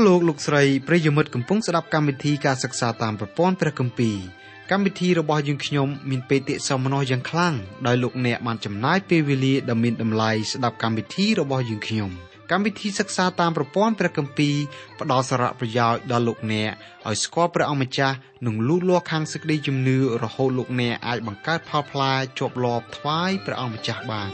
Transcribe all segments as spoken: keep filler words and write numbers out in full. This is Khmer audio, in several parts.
លោកលោកស្រីប្រិយមិត្តកំពុងស្ដាប់កម្មវិធីការសិក្សាតាមប្រព័ន្ធព្រះគម្ពីរកម្មវិធីរបស់យើងខ្ញុំមានបេតិសោមនស្សយ៉ាងខ្លាំងដោយលោកអ្នកបានចំណាយពេលវេលាដ៏មានតម្លៃស្ដាប់កម្មវិធីរបស់យើងខ្ញុំកម្មវិធីសិក្សាតាមប្រព័ន្ធព្រះគម្ពីរផ្ដល់សារៈប្រយោជន៍ដល់លោកអ្នកឲ្យស្គាល់ព្រះអង្គម្ចាស់និងលូតលាស់ខាងសេចក្តីជំនឿរហូតលោកអ្នកអាចបង្កើតផលផ្លែជាប់លាប់ថ្វាយព្រះអង្គម្ចាស់បាន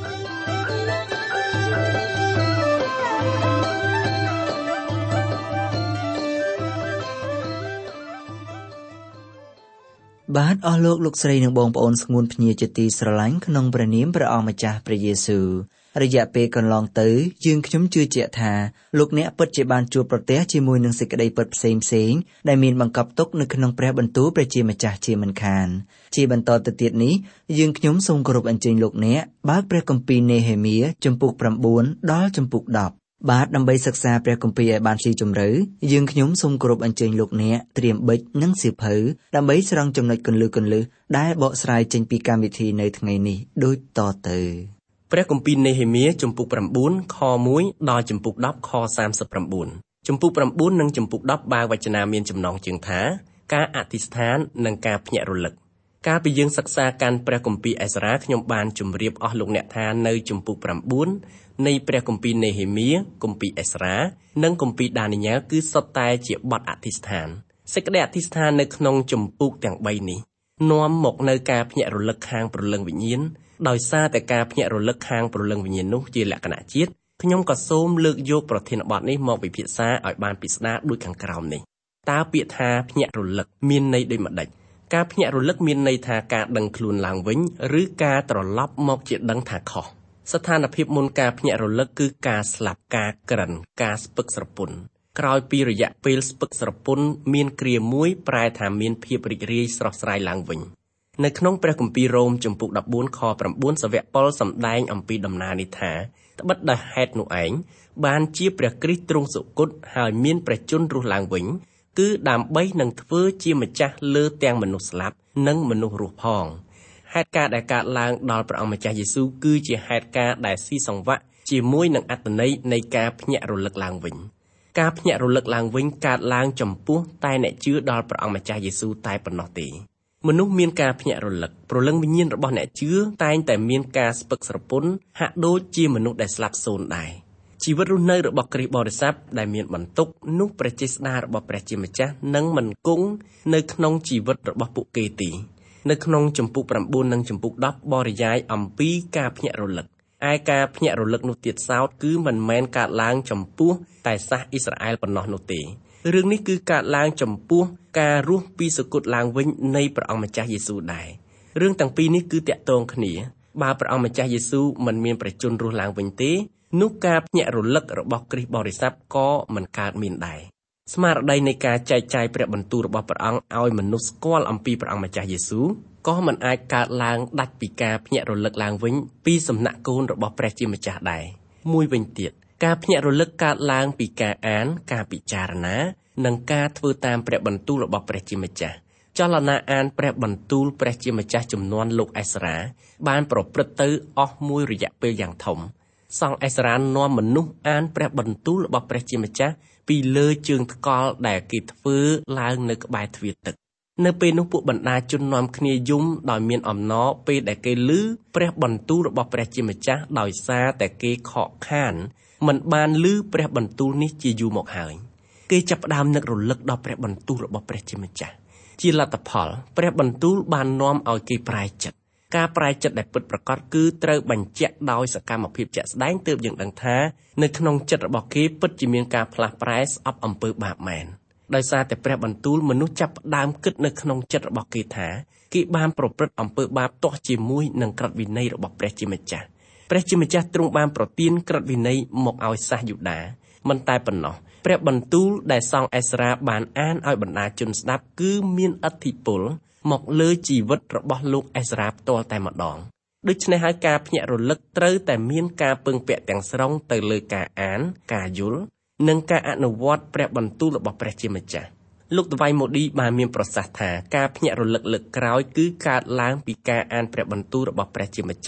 បាទអស់លោកលោកស្រីនិងបងប្អូនស្ងួនភ្ញាជាទីស្រឡាញ់ក្នុងព្រះនាមព្រះអង្គម្ចាស់ព្រះយេស៊ូវរយៈពេលកន្លងទៅយើងខ្ញុំជឿជាក់ថាលោកអ្នកពិតជាបានជួបប្រទះជាមួយនឹងសេចក្តីពិតផ្សេងផ្សេងដែលមានបង្កប់ទុកនៅក្នុងព្រះបន្ទូលព្រះជាម្ចាស់ជាមិនខានជាបន្តទៅទៀតនេះយើងខ្ញុំសូមគោរពអញ្ជើញលោកអ្នកបើកព្រះគម្ពីរនេហេមៀជំពូក៩ដល់ជំពូកដប់បាទដើម្បីសិក្សាព្រះគម្ពីរឲ្យបានស៊ីជម្រៅយើងខ្ញុំសូមគោរពអញ្ជើញលោកអ្នកត្រៀមប៊ិចនិងសៀវភៅដើម្បីស្រង់ចំណុចគន្លឹះគន្លឹះដែលបកស្រាយចេញពីកម្មវិធីនៅថ្ងៃនេះដូចតទៅព្រះគម្ពីរនេហេមៀជំពូក៩ខមួយដល់ជំពូកដប់ខសាមសិប៩ជំពូក៩និងជំពូកដប់បើវចនាមានចំណងជើងថាការអធិស្ឋាននិងការភ្ញាក់រលឹកកាលពីយើងសិក្សាកាន់ព្រះគម្ពីរអេសារ៉ាខ្ញុំបានជម្រាបអស់លោកអ្នកថានៅជំពូក៩នៃព្រះគម្ពីរនេហេមៀគម្ពីរអេសារ៉ានិងគម្ពីរដានីយ៉ែលគឺសុទ្ធតែជាបទអធិស្ឋានសេចក្តីអធិស្ឋាននៅក្នុងជំពូកទាំងបីនេះនាំមកនៅការភ្ញាក់រលឹកខាងព្រលឹងវិញ្ញាណដោយសារតែការភ្ញាក់រលឹកខាងព្រលឹងវិញ្ញាណនោះជាលក្ខណៈជាតិខ្ញុំក៏សូមលើកយកប្រធានបទនេះមកពិភាក្សាឲ្យបានពិស្ដារដូចខាងក្រោមនេះតើពាក្យថាភ្ញាក់រលឹកមានន័យដូចម្ដេចការភ្ញាក់រលឹកមានន័យថាការដឹងខ្លួនឡើងវិញឬការត្រឡប់មកជាដឹងថាខុសស្ថានភាពមុនការភ្ញាក់រលឹកគឺការស្លាប់ការក្រិនការស្ពឹកស្រពន់ក្រោយពីរយៈពេលស្ពឹកស្រពន់មានគ្រាមួយប្រែថាមានភាពរីករាយស្រស់ស្រាយឡើងវិញនៅក្នុងព្រះគម្ពីររ៉ូមជំពូក១៤ខ៩សាវកប៉ុលសម្ដែងអំពីដំណើរនេះថាត្បិតដោយហេតុនោះឯងបានជាព្រះគ្រីស្ទទ្រង់សុគតហើយមានព្រះជន្មរស់ឡើងវិញគឺដើម្បីនឹងធ្វើជាម្ចាស់លើទាំងមនុស្សស្លាប់និងមនុស្សរស់ផងហេតុការណ៍ដែលកើតឡើងដល់ព្រះអង្គម្ចាស់យេស៊ូវគឺជាហេតុការណ៍ដែលស៊ីសង្វាក់ជាមួយនឹងអត្ថន័យនៃការភ្ញាក់រលឹកឡើងវិញការភ្ញាក់រលឹកឡើងវិញកើតឡើងចំពោះតែអ្នកជឿដល់ព្រះអង្គម្ចាស់យេស៊ូវតែប៉ុណ្ណោះទេមនុស្សមានការភ្ញាក់រលឹកព្រលឹងវិញ្ញាណរបស់អ្នកជឿតែងតែមានការស្ពឹកស្រពន់ហាក់ដូចជាមនុស្សដែលស្លាប់សូន្យដែរជីវិតរស់នៅរបស់គ្រីស្ទបរិស័ទដែលមានបន្ទុកនោះព្រះចេស្តារបស់ព្រះជាម្ចាស់នឹងមិនគង់នៅក្នុងជីវិតរបស់ពួកគេទេនៅក្នុងជំពូក៩និងជំពូកដប់បរិយាយអំពីការភ្ញាក់រលឹកឯការភ្ញាក់រលឹកនោះទៀតសោតគឺមិនមែនកើតឡើងចំពោះតែសាសអ៊ីស្រាអែលប៉ុណ្ណោះនោះទេរឿងនេះគឺកើតឡើងចំពោះការរស់ពីសុគតឡើងវិញនៃព្រះអង្គម្ចាស់យេស៊ូវដែររឿងទាំងពីរនេះគឺតាក់ទងគ្នាបើព្រះអង្គម្ចាស់យេស៊ូវមិនមានព្រះជន្មរស់ឡើងវិញទេនោះការភ្ញាក់រលឹករបស់គ្រីស្ទបរិស័ទក៏មិនកើតមានដែរស្មារតីនៃការចែកចាយព្រះបន្ទូលរបស់ព្រះអង្គឲ្យមនុស្សស្គាល់អំពីព្រះអង្គម្ចាស់យេស៊ូវក៏មិនអាចកើតឡើងដាច់ពីការភ្ញាក់រលឹកឡើងវិញពីសំណាក់កូនរបស់ព្រះជាម្ចាស់ដែរមួយវិញទៀតការភ្ញាក់រលឹកកើតឡើងពីការអានការពិចារណានិងការធ្វើតាមព្រះបន្ទូលរបស់ព្រះជាម្ចាស់ចលនាអានព្រះបន្ទូលព្រះជាម្ចាស់ចំនួនលោកអេសារ៉ាបានប្រព្រឹត្តទៅអស់មួយរយៈពេលយ៉ាងធំសង្ឃអេសារ៉ានាំមនុស្សអានព្រះបន្ទូលរបស់ព្រះជាម្ចាស់ពីលើជើងថ្កល់ដែលគេធ្វើឡើងនៅក្បែរទ្វារទឹកនៅពេលនោះពួកបណ្ដាជននាំគ្នាយំដោយមានអំណរពេលដែលគេឮព្រះបន្ទូលរបស់ព្រះជាម្ចាស់ដោយសារតែគេខកខានមិនបានឮព្រះបន្ទូលនេះជាយូរមកហើយគេចាប់ផ្ដើមនឹករលឹកដល់ព្រះបន្ទូលរបស់ព្រះជាម្ចាស់ជាលទ្ធផលព្រះបន្ទូលបាននាំឲ្យគេប្រែចិត្តការប្រែចិត្តដែលពិតប្រាកដគឺត្រូវបញ្ជាក់ដោយសកម្មភាពជាក់ស្ដែងទើបយើងដឹងថានៅក្នុងចិត្តរបស់គេពិតជាមានការផ្លាស់ប្រែស្អប់អំពើបាបមែនដោយសារតែព្រះបន្ទូលមនុស្សចាប់ផ្ដើមគិតនៅក្នុងចិត្តរបស់គេថាគេបានប្រព្រឹត្តអំពើបាបទាស់ជាមួយនឹងក្រឹតវិន័យរបស់ព្រះជាម្ចាស់ព្រះជាម្ចាស់ទ្រង់បានប្រទានក្រឹតវិន័យមកឲ្យសាសយូដាមិនតែប៉ុណ្ណោះព្រះបន្ទូលដែលសង្ឃអេសារ៉ាបានអានឲ្យបណ្ដាជនស្ដាប់គឺមានឥទ្ធិពលមកលើជីវិតរបស់លោកអេសារ៉ាផ្ទាល់តែម្ដងដូច្នេះហើយការភ្ញាក់រលឹកត្រូវតែមានការពឹងពាក់ទាំងស្រុងទៅលើការអានការយល់និងការអនុវត្តព្រះបន្ទូលរបស់ព្រះជាម្ចាស់លោកថ្វាយម៉ូឌីបានមានប្រសាសន៍ថាការភ្ញាក់រលឹកលើកក្រោយគឺកើតឡើងពីការអានព្រះបន្ទូលរបស់ព្រះជាម្ចាស់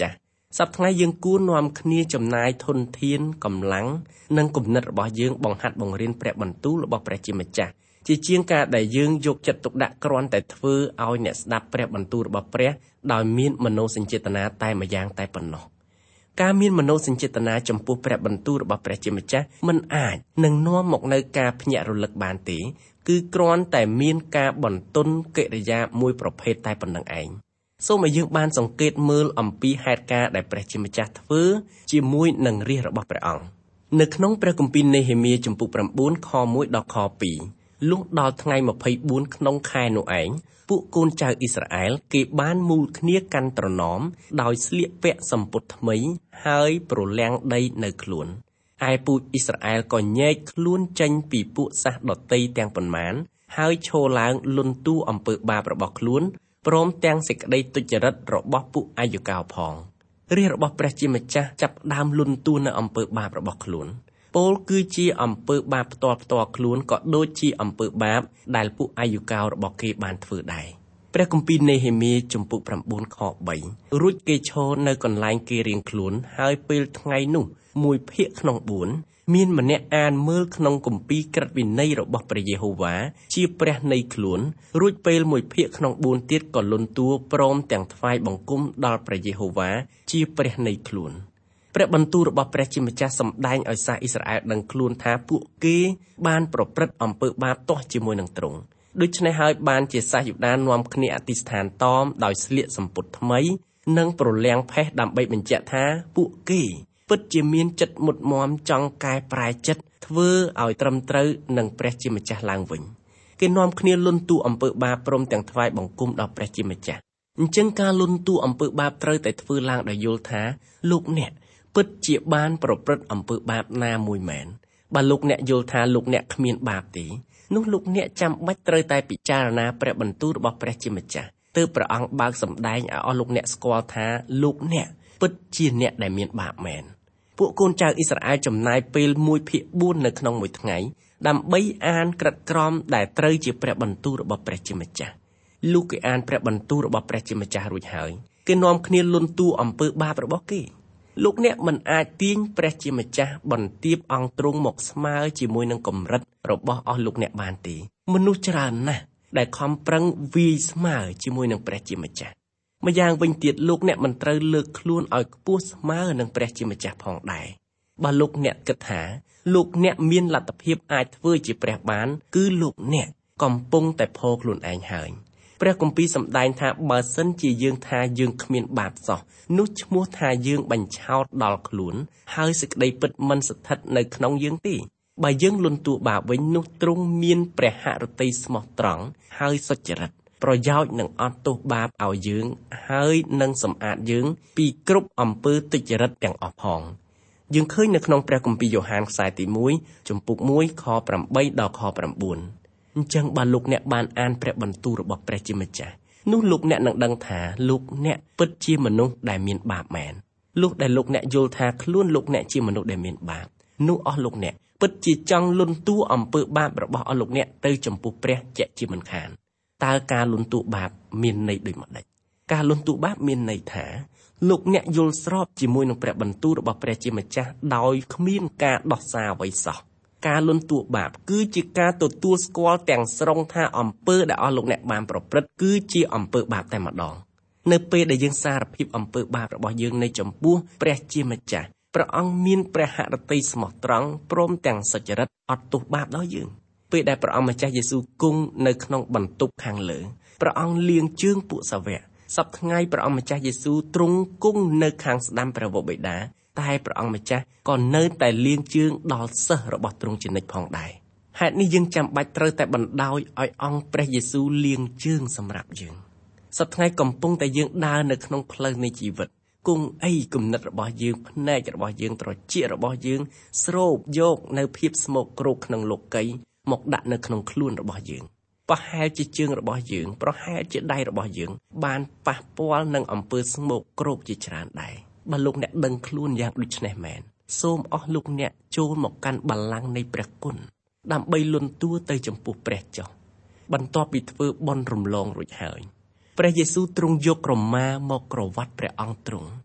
សប្តាហ៍ថ្ងៃយើងគួរនាំគ្នាចំណាយធនធានកម្លាំងនិងគំនិតរបស់យើងបង្ហាត់បង្រៀនព្រះបន្ទូលរបស់ព្រះជាម្ចាស់ជាជាងការដែលយើងយកចិត្តទុកដាក់គ្រាន់តែធ្វើឲ្យអ្នកស្ដាប់ព្រះបន្ទូលរបស់ព្រះដោយមានមនោសញ្ចេតនាតែម្យ៉ាងតែប៉ុណ្ណោះការមានមនោសញ្ចេតនាចំពោះព្រះបន្ទូលរបស់ព្រះជាម្ចាស់មិនអាចនឹងនាំមកនៅការភ្ញាក់រលឹកបានទេគឺគ្រាន់តែមានការបន្ទន់កិរិយាមួយប្រភេទតែប៉ុណ្្នឹងឯងសូមឲ្យយើងបានសង្កេតមើលអំពីហេតុការណ៍ដែលព្រះជាម្ចាស់ធ្វើជាមួយនឹងរាជរបស់ព្រះអង្គនៅក្នុងព្រះគម្ពីរនេហេមៀជំពូកប្រាំបួនខមួយដល់ខពីរលុះដល់ថ្ងៃម្ភៃបួនក្នុងខែនោះឯងពួកកូនចៅអ៊ីស្រាអែលគេបានមូលគ្នាកាន់ត្រណមដោយស្លៀកពាក់សំពត់ថ្មីហើយប្រលាំងដីនៅខ្លួនឯពូជអ៊ីស្រាអែលក៏ញែកខ្លួនចេញពីពួកសាសដតីទាំងប៉ុន្មានហើយឈរឡើងលន់តួអំពើបាបរបស់ខ្លួនព្រមទាំងសេចក្តីទុច្ចរិតរបស់ពួកអាយកោផងរាជរបស់ព្រះជាម្ចាស់ចាប់ដើមលន់តួនៅអំពើបាបរបស់ខ្លួនពោលគឺជាអំពើបាបផ្ទាល់ផ្ទាល់ខ្លួនក៏ដូចជាអំពើបាបដែលពួកអាយុកោរបស់គេបានធ្វើដែរព្រះគម្ពីរនេហេមៀជំពូកប្រាំបួនខបីរួចគេឈរនៅកន្លែងគេរៀងខ្លួនហើយពេលថ្ងៃនោះមួយភាគក្នុងបួនមានម្នាក់អានមើលក្នុងគម្ពីរក្រឹតវិន័យរបស់ព្រះយេហូវ៉ាជាព្រះនៃខ្លួនរួចពេលមួយភាគក្នុងបួនទៀតក៏លន់តួព្រមទាំងថ្វាយបង្គំដល់ព្រះយេហូវ៉ាជាព្រះនៃខ្លួនព្រះបន្ទូលរបស់ព្រះជាម្ចាស់សម្ដែងឲ្យសាសអ៊ីស្រាអែលដឹងខ្លួនថាពួកគេបានប្រព្រឹត្តអំពើបាបទាស់ជាមួយនឹងទ្រង់ដូច្នេះហើយបានជាសាសយូដានាំគ្នាអធិស្ឋានតមដោយស្លៀកសំពត់ថ្មីនិងប្រលាំងផេះដើម្បីបញ្ជាក់ថាពួកគេពិតជាមានចិត្តមុតមមចង់កែប្រែចិត្តធ្វើឲ្យត្រឹមត្រូវនឹងព្រះជាម្ចាស់ឡើងវិញគេនាំគ្នាលន់តួអំពើបាបព្រមទាំងថ្វាយបង្គំដល់ព្រះជាម្ចាស់អញ្ចឹងការលន់តួអំពើបាបត្រូវតែធ្វើឡើងដោយយល់ថាលោកអ្នកពិតជាបានប្រព្រឹត្តអំពើបាបណាមួយមែនបើលោកអ្នកយល់ថាលោកអ្នកគ្មានបាបទេនោះលោកអ្នកចាំបាច់ត្រូវតែពិចារណាព្រះបន្ទូលរបស់ព្រះជាម្ចាស់ទើបព្រះអង្គបើកសម្ដែងឲ្យអស់លោកអ្នកស្គាល់ថាលោកអ្នកពិតជាអ្នកដែលមានបាបមែនពួកកូនចៅអ៊ីស្រាអែលចំណាយពេលមួយភាគបួននៅក្នុងមួយថ្ងៃដើម្បីអានក្រឹតក្រមដែលត្រូវជាព្រះបន្ទូលរបស់ព្រះជាម្ចាស់លុះគេអានព្រះបន្ទូលរបស់ព្រះជាម្ចាស់រួចហើយគេនាំគ្នាលន់តួអំពើបាបរបស់គេលោកអ្នកមិនអាចទាញព្រះជាម្ចាស់បន្ទាបអង្គទ្រង់មកស្មើជាមួយនឹងកម្រិតរបស់អស់លោកអ្នកបានទេមនុស្សច្រើនណាស់ដែលខំប្រឹងវាយស្មើជាមួយនឹងព្រះជាម្ចាស់ម្យ៉ាងវិញទៀតលោកអ្នកមិនត្រូវលើកខ្លួនឲ្យខ្ពស់ស្មើនឹងព្រះជាម្ចាស់ផងដែរបើលោកអ្នកគិតថាលោកអ្នកមានលទ្ធភាពអាចធ្វើជាព្រះបានគឺលោកអ្នកកំពុងតែផោខ្លួនឯងហើយព្រះគម្ពីរសម្ដែងថាបើសិនជាយើងថាយើងគ្មានបាបសោះនោះឈ្មោះថាយើងបញ្ឆោតដល់ខ្លួនហើយសេចក្តីពិតមិនស្ថិតនៅក្នុងយើងទេបើយើងលន់តួបាបវិញនោះទ្រង់មានព្រះហឫទ័យស្មោះត្រង់ហើយសុចរិតប្រយោជន៍នឹងអត់ទោសបាបឲ្យយើងហើយនឹងសម្អាតយើងពីគ្រប់អំពើទុច្ចរិតទាំងអស់ផងយើងឃើញនៅក្នុងព្រះគម្ពីរយ៉ូហានខ្សែទីមួយជំពូកមួយខប្រាំបីដល់ខប្រាំបួនអញ្ចឹងបើលោកអ្នកបានអានព្រះបន្ទូលរបស់ព្រះជាម្ចាស់នោះលោកអ្នកនឹងដឹងថាលោកអ្នកពិតជាមនុស្សដែលមានបាបមែនលុះដែលលោកអ្នកយល់ថាខ្លួនលោកអ្នកជាមនុស្សដែលមានបាបនោះអស់លោកអ្នកពិតជាចង់លន់តួអំពើបាបរបស់អស់លោកអ្នកទៅចំពោះព្រះជាក់ជាមិនខានតើការលន់តួបាបមានន័យដូចម្ដេចការលន់តួបាបមានន័យថាលោកអ្នកយល់ស្របជាមួយនឹងព្រះបន្ទូលរបស់ព្រះជាម្ចាស់ដោយគ្មានការដោះសារអ្វីសោះការលន់តួបាបគឺជាការទទួលស្គាល់ទាំងស្រុងថាអំពើដែលអស់លោកអ្នកបានប្រព្រឹត្តគឺជាអំពើបាបតែម្ដងនៅពេលដែលយើងសារភាពអំពើបាបរបស់យើងនៅចំពោះព្រះជាម្ចាស់ព្រះអង្គមានព្រះហឫទ័យស្មោះត្រង់ព្រមទាំងសុចរិតអត់ទោសបាបដល់យើងពេលដែលព្រះអង្គម្ចាស់យេស៊ូវគង់នៅក្នុងបន្ទប់ខាងលើព្រះអង្គលាងជើងពួកសាវកសប្តាហ៍ថ្ងៃព្រះអង្គម្ចាស់យេស៊ូវទ្រង់គង់នៅខាងស្ដាំព្រះវរបិតាតែព្រះអង្គម្ចាស់ក៏នៅតែលាងជើងដល់សិស្សរបស់ទ្រង់ជានិច្ចផងដែរហេតុនេះយើងចាំបាច់ត្រូវតែបណ្ដោយឲ្យអង្គព្រះយេស៊ូវលាងជើងសម្រាប់យើងសប្តាហ៍ថ្ងៃកំពុងតែយើងដើរនៅក្នុងផ្លូវនៃជីវិតគង់អីគំនិតរបស់យើងភ្នែករបស់យើងត្រចៀករបស់យើងស្រូបយកនៅភាពស្មោកគ្រោកក្នុងលោកីមកដាក់នៅក្នុងខ្លួនរបស់យើងប្រហែលជាជើងរបស់យើងប្រហែលជាដៃរបស់យើងបានប៉ះពាល់នឹងអំពើស្មោកគ្រោកជាច្រើនដែរបើលោកអ្នកដឹងខ្លួនយ៉ាងដូចនេះមែនសូមអស់លោកអ្នកចូលមកកាន់បល្ល័ង្កនៃព្រះគុណដើម្បីលន់តួទៅចំពោះព្រះចុះបន្ទាប់ពីធ្វើបុណ្យរំលងរួចហើយព្រះយេស៊ូវទ្រង់យកក្រមាមកក្រវាត់ព្រះអង្គទ្រង់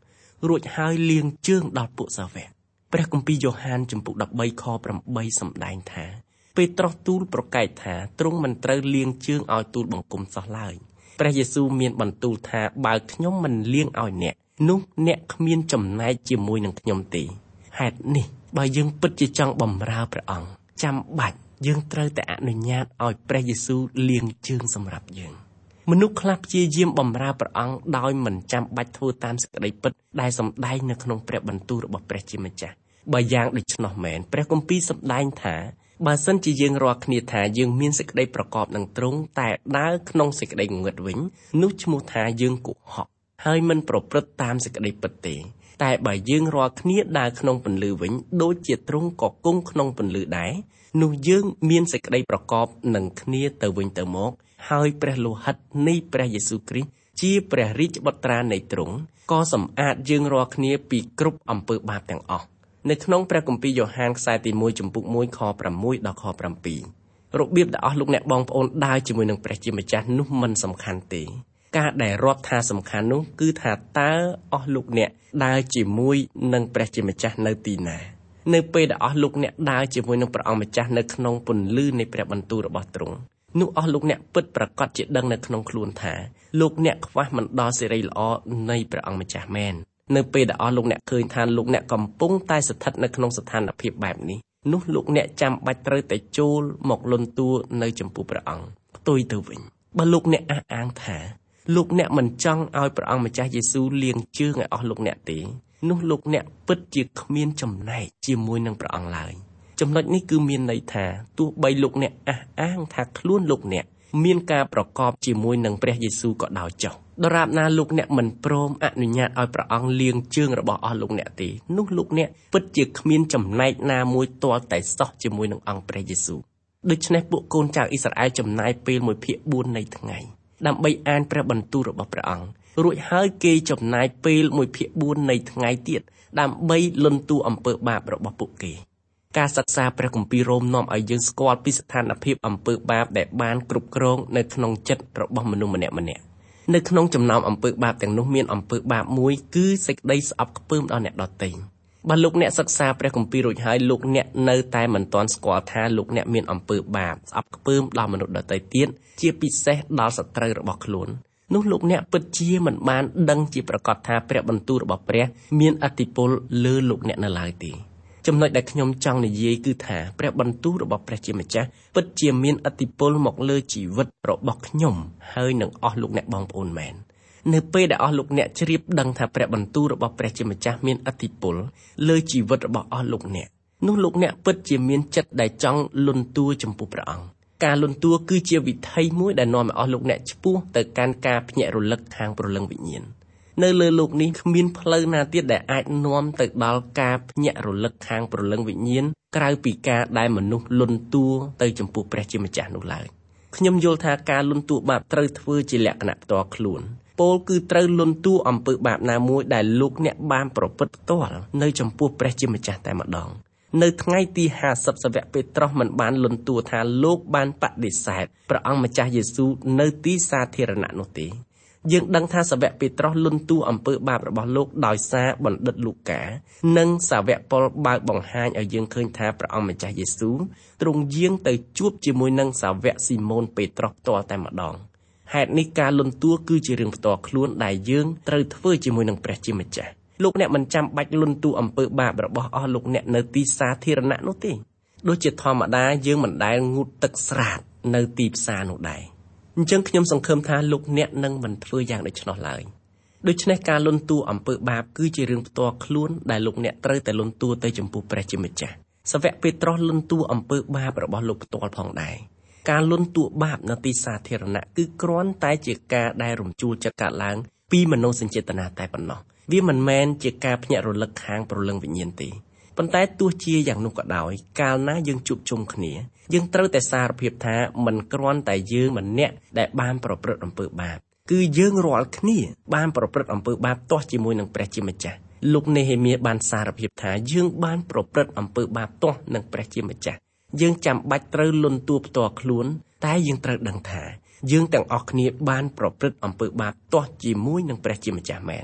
រួចហើយលាងជើងដល់ពួកសាវកព្រះគម្ពីរយ៉ូហានជំពូកដប់បីខប្រាំបីសម្ដែងថាពេត្រុសទូលប្រកែកថាទ្រង់មិនត្រូវលាងជើងឲ្យទូលបង្គំសោះឡើយព្រះយេស៊ូវមានបន្ទូលថាបើខ្ញុំមិនលាងឲ្យអ្នកនោះអ្នកគ្មានចំណែកជាមួយនឹងខ្ញុំទេហេតុនេះបើយើងពិតជាចង់បម្រើព្រះអង្គចាំបាច់យើងត្រូវតែអនុញ្ញាតឲ្យព្រះយេស៊ូវលាងជើងសម្រាប់យើងមនុស្សខ្លះព្យាយាមបម្រើព្រះអង្គដោយមិនចាំបាច់ធ្វើតាមសេចក្តីពិតដែលសម្ដែងនៅក្នុងព្រះបន្ទូលរបស់ព្រះជាម្ចាស់បើយ៉ាងដូច្នោះមែនព្រះគម្ពីរសម្ដែងថាបើសិនជាយើងរាល់គ្នាថាយើងមានសេចក្តីប្រកបនឹងទ្រង់តែដើរក្នុងសេចក្តីងងឹតវិញនោះឈ្មោះថាយើងកុហកហើយមិនប្រព្រឹត្តតាមសេចក្តីពិតទេតែបើយើងរាល់គ្នាដើរក្នុងពន្លឺវិញដូចជាទ្រង់ក៏គង់ក្នុងពន្លឺដែរនោះយើងមានសេចក្តីប្រកបនឹងគ្នាទៅវិញទៅមកហើយព្រះលោហិតនៃព្រះយេស៊ូវគ្រីស្ទជាព្រះរាជបុត្រានៃទ្រង់ក៏សម្អាតយើងរាល់គ្នាពីគ្រប់អំពើបាបទាំងអស់នៅក្នុងព្រះគម្ពីរយ៉ូហានខ្សែទីមួយជំពូកមួយខប្រាំមួយដល់ខប្រាំពីររបៀបដែលអស់លោកអ្នកបងប្អូនដើរជាមួយនឹងព្រះជាម្ចាស់នោះមិនសំខាន់ទេការដែលរាប់ថាសំខាន់នោះគឺថាតើអស់លោកអ្នកដើរជាមួយនឹងព្រះជាម្ចាស់នៅទីណានៅពេលដែលអស់លោកអ្នកដើរជាមួយនឹងព្រះអង្គម្ចាស់នៅក្នុងពន្លឺនៃព្រះបន្ទូលរបស់ទ្រង់នោះអស់លោកអ្នកពិតប្រាកដជាដឹងនៅក្នុងខ្លួនថាលោកអ្នកខ្វះមិនដល់សេរីល្អនៃព្រះអង្គម្ចាស់មែននៅពេលដែលអស់លោកអ្នកឃើញថាលោកអ្នកកំពុងតែស្ថិតនៅក្នុងស្ថានភាពបែបនេះនោះលោកអ្នកចាំបាច់ត្រូវតែចូលមកលន់តួនៅចំពោះព្រះអង្គផ្ទុយទៅវិញបើលោកអ្នកអះអាងថាលោកអ្នកមិនចង់ឲ្យព្រះអង្គម្ចាស់យេស៊ូវលាងជើងឲ្យអស់លោកអ្នកទេនោះលោកអ្នកពិតជាគ្មានចំណែកជាមួយនឹងព្រះអង្គឡើយចំណុចនេះគឺមានន័យថាទោះបីលោកអ្នកអះអាងថាខ្លួនលោកអ្នកមានការប្រកបជាមួយនឹងព្រះយេស៊ូវក៏ដោយចុះដរាបណាលោកអ្នកមិនព្រមអនុញ្ញាតឲ្យព្រះអង្គលាងជើងរបស់អស់លោកអ្នកទេនោះលោកអ្នកពិតជាគ្មានចំណែកណាមួយទាល់តែសោះជាមួយនឹងអង្គព្រះយេស៊ូវដូច្នេះពួកកូនចៅអ៊ីស្រាអែលចំណាយពេលមួយភាគបួននៃថ្ងៃដើម្បីអានព្រះបន្ទូលរបស់ព្រះអង្គរួចហើយគេចំណាយពេលមួយភាគបួននៃថ្ងៃទៀតដើម្បីលន់តួអំពើបាបរបស់ពួកគេការសិក្សាព្រះគម្ពីររ៉ូមនាំឲ្យយើងស្គាល់ពីស្ថានភាពអំពើបាបដែលបានគ្រប់គ្រងនៅក្នុងចិត្តរបស់មនុស្សម្នាក់ម្នាក់នៅក្នុងចំណោមអំពើបាបទាំងនោះមានអំពើបាបមួយគឺសេចក្តីស្អប់ខ្ពើមដល់អ្នកដទៃបើលោកអ្នកសិក្សាព្រះគម្ពីររួចហើយលោកអ្នកនៅតែមិនទាន់ស្គាល់ថាលោកអ្នកមានអំពើបាបស្អប់ខ្ពើមដល់មនុស្សដទៃទៀតជាពិសេសដល់សត្រូវរបស់ខ្លួននោះលោកអ្នកពិតជាមិនបានដឹងជាប្រកាសថាព្រះបន្ទូលរបស់ព្រះមានឥទ្ធិពលលើលោកអ្នកនៅឡើយទេចំណុចដែលខ្ញុំចង់និយាយគឺថាព្រះបន្ទូលរបស់ព្រះជាម្ចាស់ពិតជាមានឥទ្ធិពលមកលើជីវិតរបស់ខ្ញុំហើយនឹងអស់លោកអ្នកបងប្អូនមែននៅពេលដែលអស់លោកអ្នកជ្រាបដឹងថាព្រះបន្ទូលរបស់ព្រះជាម្ចាស់មានឥទ្ធិពលលើជីវិតរបស់អស់លោកអ្នកនោះលោកអ្នកពិតជាមានចិត្តដែលចង់លន់តួចំពោះព្រះអង្គការលន់តួគឺជាវិថីមួយដែលនាំឲ្យអស់លោកអ្នកឆ្ពោះទៅកាន់ការភ្ញាក់រលឹកខាងព្រលឹងវិញ្ញាណនៅលើโลกនេះគ្មានផ្លូវណាទៀតដែលអាចនាំទៅដល់ការភ្ញាក់រលឹកខាងព្រលឹងវិញ្ញាណក្រៅពីការដែលមនុស្សលន់តួទៅចំពោះព្រះជាម្ចាស់នោះឡើយខ្ញុំយល់ថាការលន់តួបាបត្រូវធ្វើជាលក្ខណៈផ្ទាល់ខ្លួនពោលគឺត្រូវលន់តួអំពើបាបណាមួយដែលលោកអ្នកបានប្រព្រឹត្តផ្ទាល់នៅចំពោះព្រះជាម្ចាស់តែម្ដងនៅថ្ងៃទីห้าสิบសាវកពេត្រុសមិនបានលន់តួថាលោកបានបដិសេធព្រះអង្គម្ចាស់យេស៊ូវនៅទីសាធារណៈនោះទេយើងដឹងថាសាវកពេត្រុសលន់តួអំពើបាបរបស់លោកដោយសារបណ្ឌិតលូកានិងសាវកប៉ុលបើកបង្ហាញឲ្យយើងឃើញថាព្រះអង្គម្ចាស់យេស៊ូវទ្រង់យាងទៅជួបជាមួយនឹងសាវកស៊ីម៉ូនពេត្រុសផ្ទាល់តែម្ដងហេតុនេះការលន់តួគឺជារឿងផ្ទាល់ខ្លួនដែលយើងត្រូវធ្វើជាមួយនឹងព្រះជាម្ចាស់លោកអ្នកមិនចាំបាច់លន់តួអំពើបាបរបស់អស់លោកអ្នកនៅទីសាធារណៈនោះទេដូចជាធម្មតាយើងមិនដែលងូតទឹកស្រាតនៅទីផ្សារនោះដែរអញ្ចឹងខ្ញុំសង្ឃឹមថាលោកអ្នកនឹងមិនធ្វើយ៉ាងដូច្នោះឡើយដូច្នេះការលន់តួអំពើបាបគឺជារឿងផ្ទាល់ខ្លួនដែលលោកអ្នកត្រូវតែលន់តួទៅចំពោះព្រះជាម្ចាស់សាវកពេត្រុសលន់តួអំពើបាបរបស់លោកផ្ទាល់ផងដែរការលន់តួបាបនៅទីសាធារណៈគឺគ្រាន់តែជាការដែលរំជួលចិត្តកើតឡើងពីមនោសញ្ចេតនាតែប៉ុណ្ណោះវាមិនមែនជាការភ្ញាក់រលឹកខាងព្រលឹងវិញ្ញាណទេប៉ុន្តែទោះជាយ៉ាងនោះក៏ដោយកាលណាយើងជួបជុំគ្នាយើងត្រូវតែសារភាពថាមិនគ្រាន់តែយើងម្នាក់ដែលបានប្រព្រឹត្តអំពើបាបគឺយើងរាល់គ្នាបានប្រព្រឹត្តអំពើបាបទាស់ជាមួយនឹងព្រះជាម្ចាស់លោកនេហេមៀបានសារភាពថាយើងបានប្រព្រឹត្តអំពើបាបទាស់នឹងព្រះជាម្ចាស់យើងចាំបាច់ត្រូវលន់តួផ្ទាល់ខ្លួនតែយើងត្រូវដឹងថាយើងទាំងអស់គ្នាបានប្រព្រឹត្តអំពើបាបទាស់ជាមួយនឹងព្រះជាម្ចាស់មែន